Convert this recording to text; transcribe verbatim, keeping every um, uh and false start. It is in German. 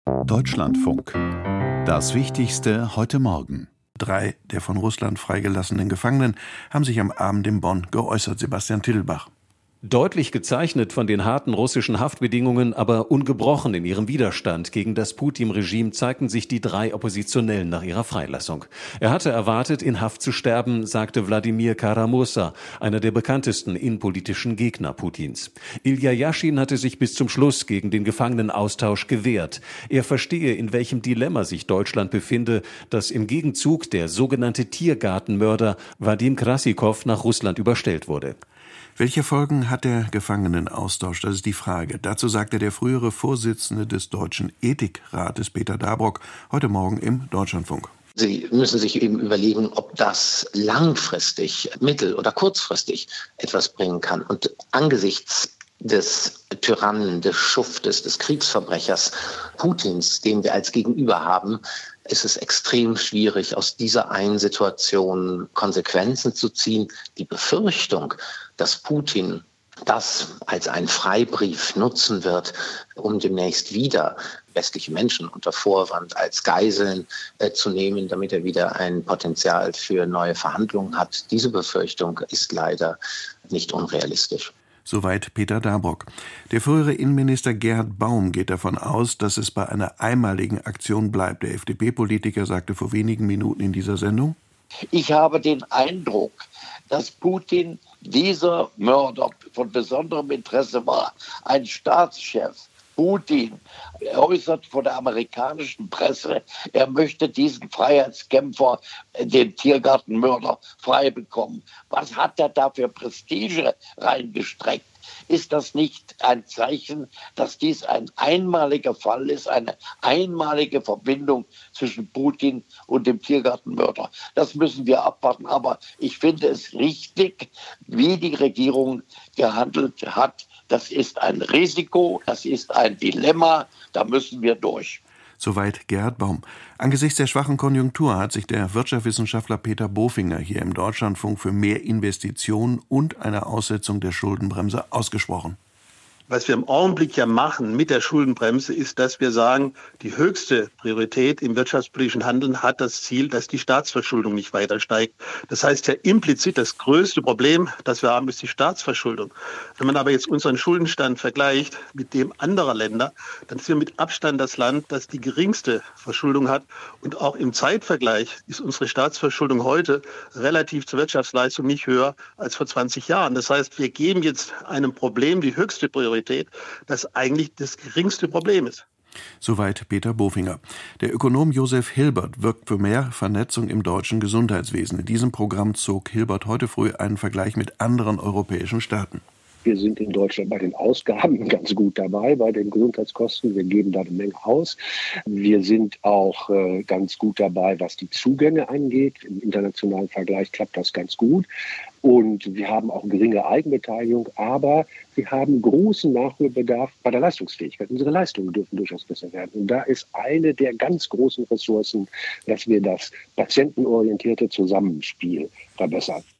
Deutschlandfunk. Das Wichtigste heute Morgen. Drei der von Russland freigelassenen Gefangenen haben sich am Abend in Bonn geäußert. Sebastian Tittelbach. Deutlich gezeichnet von den harten russischen Haftbedingungen, aber ungebrochen in ihrem Widerstand gegen das Putin-Regime zeigten sich die drei Oppositionellen nach ihrer Freilassung. Er hatte erwartet, in Haft zu sterben, sagte Wladimir Kara-Murza, einer der bekanntesten innenpolitischen Gegner Putins. Ilja Jaschin hatte sich bis zum Schluss gegen den Gefangenenaustausch gewehrt. Er verstehe, in welchem Dilemma sich Deutschland befinde, dass im Gegenzug der sogenannte Tiergartenmörder Wadim Krassikow nach Russland überstellt wurde. Welche Folgen hat der Gefangenenaustausch? Das ist die Frage. Dazu sagte der frühere Vorsitzende des Deutschen Ethikrates, Peter Dabrock, heute Morgen im Deutschlandfunk. Sie müssen sich eben überlegen, ob das langfristig, mittel- oder kurzfristig etwas bringen kann. Und angesichts des Tyrannen, des Schuftes, des Kriegsverbrechers Putins, den wir als Gegenüber haben, ist es extrem schwierig, aus dieser einen Situation Konsequenzen zu ziehen. Die Befürchtung, dass Putin das als einen Freibrief nutzen wird, um demnächst wieder westliche Menschen unter Vorwand als Geiseln äh, zu nehmen, damit er wieder ein Potenzial für neue Verhandlungen hat. Diese Befürchtung ist leider nicht unrealistisch. Soweit Peter Dabrock. Der frühere Innenminister Gerhard Baum geht davon aus, dass es bei einer einmaligen Aktion bleibt. Der F D P-Politiker sagte vor wenigen Minuten in dieser Sendung: Ich habe den Eindruck, dass Putin dieser Mörder von besonderem Interesse war. Ein Staatschef, Putin, äußert vor der amerikanischen Presse, er möchte diesen Freiheitskämpfer, den Tiergartenmörder, frei bekommen. Was hat er da für Prestige reingestreckt? Ist das nicht ein Zeichen, dass dies ein einmaliger Fall ist, eine einmalige Verbindung zwischen Putin und dem Tiergartenmörder? Das müssen wir abwarten. Aber ich finde es richtig, wie die Regierung gehandelt hat. Das ist ein Risiko, das ist ein Dilemma, da müssen wir durch. Soweit Gerhard Baum. Angesichts der schwachen Konjunktur hat sich der Wirtschaftswissenschaftler Peter Bofinger hier im Deutschlandfunk für mehr Investitionen und eine Aussetzung der Schuldenbremse ausgesprochen. Was wir im Augenblick ja machen mit der Schuldenbremse ist, dass wir sagen, die höchste Priorität im wirtschaftspolitischen Handeln hat das Ziel, dass die Staatsverschuldung nicht weiter steigt. Das heißt ja implizit, das größte Problem, das wir haben, ist die Staatsverschuldung. Wenn man aber jetzt unseren Schuldenstand vergleicht mit dem anderer Länder, dann sind wir mit Abstand das Land, das die geringste Verschuldung hat. Und auch im Zeitvergleich ist unsere Staatsverschuldung heute relativ zur Wirtschaftsleistung nicht höher als vor zwanzig Jahren. Das heißt, wir geben jetzt einem Problem die höchste Priorität, das eigentlich das geringste Problem ist. Soweit Peter Bofinger. Der Ökonom Josef Hilbert wirkt für mehr Vernetzung im deutschen Gesundheitswesen. In diesem Programm zog Hilbert heute früh einen Vergleich mit anderen europäischen Staaten. Wir sind in Deutschland bei den Ausgaben ganz gut dabei, bei den Gesundheitskosten. Wir geben da eine Menge aus. Wir sind auch äh, ganz gut dabei, was die Zugänge angeht. Im internationalen Vergleich klappt das ganz gut. Und wir haben auch geringe Eigenbeteiligung, aber wir haben großen Nachholbedarf bei der Leistungsfähigkeit. Unsere Leistungen dürfen durchaus besser werden. Und da ist eine der ganz großen Ressourcen, dass wir das patientenorientierte Zusammenspiel verbessern.